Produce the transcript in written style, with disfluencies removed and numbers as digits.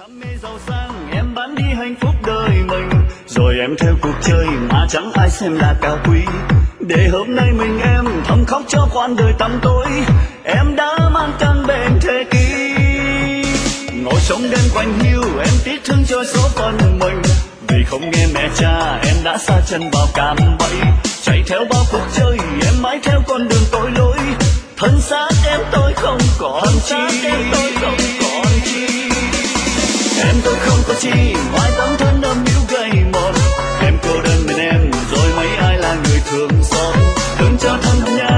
ham mê giàu sang em bán đi hạnh phúc đời mình, rồi em theo cuộc chơi mà chẳng ai xem là cao quý. Để hôm nay mình em thầm khóc cho quãng đời tăm tối, em đã mang căn bệnh thế kỷ. Ngồi sống đêm quanh hiu em tiếc thương cho số phận mình, vì không nghe mẹ cha em đã sa chân vào cạm bẫy. Chạy theo bao cuộc chơi em mãi theo con đường tội lỗi, thân xác em tôi không còn chi. Em tôi không có chi ngoài tấm thân âm mưu gầy mòn. Em cô đơn bên em rồi mấy ai là người thương xót, đừng cho thân nhé